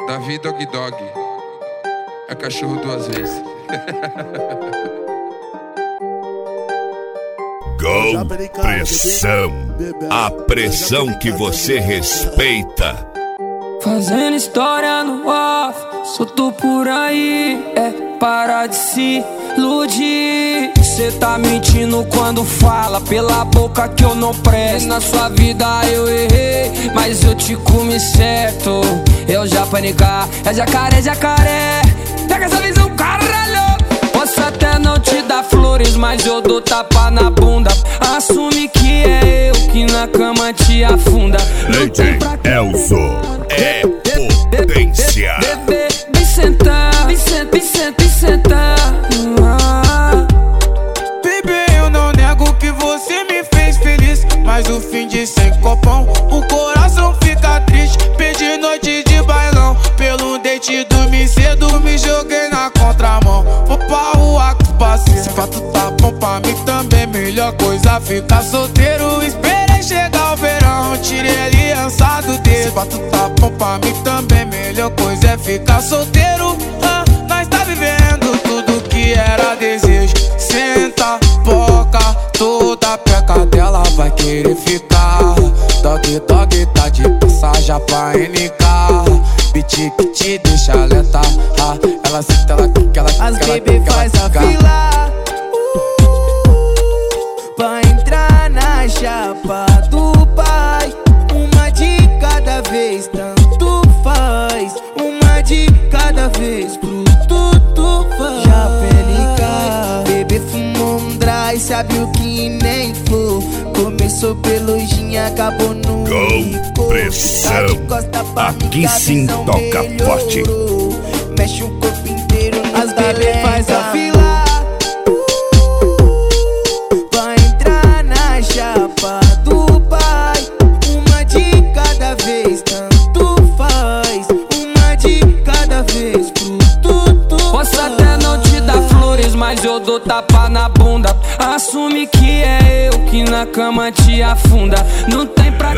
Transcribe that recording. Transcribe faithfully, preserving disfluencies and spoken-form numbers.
Davi Dog Dog é cachorro duas vezes. Gol Pressão, a pressão que você respeita. Fazendo história no off, solto por aí, é parar de se iludir. Cê tá mentindo quando fala pela boca que eu não presto. Na sua vida eu errei, mas eu te comi certo. Eu já panicar, é jacaré, jacaré. Pega essa visão, caralho. Posso até não te dar flores, mas eu dou tapa na bunda. Assume que é eu que na cama te afunda. D J Elzo é potência. Bebê, vem sentar, vem sentar, vem sentar, vem sentar. Bebê, eu não nego que você me fez feliz, mas o fim de sem copão, o coração fica triste. Perdi noite de bailão, pelo date dormi cedo, me joguei na contramão. Vou pra rua com os parceiros, se fato tá bom pra mim também. Melhor coisa ficar solteiro, esperei chegar o verão, tirei a aliança do dedo. Se fato tá bom pra mim também, melhor coisa é ficar solteiro. ah, Nós tá vivendo tudo que era desejo. Senta, boca, toda peca dela vai querer ficar. Dog, dog, tá de passagem pra N K. Beat que te deixa lenta, ah, ela senta, ela quica, ela quica. As bebê faz a fila pra entrar na chapa do pai. Uma de cada vez, tanto faz. Uma de cada vez, pro tudo faz. Já pelica, bebê fumou um dry, sabe o que nem for. Começou pelo gin, acabou no Gol Pressão, aqui sim toca forte. Mexe o corpo inteiro, as bebê faz a fila pra entrar na chapa do pai. Uma de cada vez, tanto faz. Uma de cada vez, pro tudo. Posso até não te dar flores, mas eu dou tapa na bunda. Assume que é eu que na cama te afunda. Não tem pra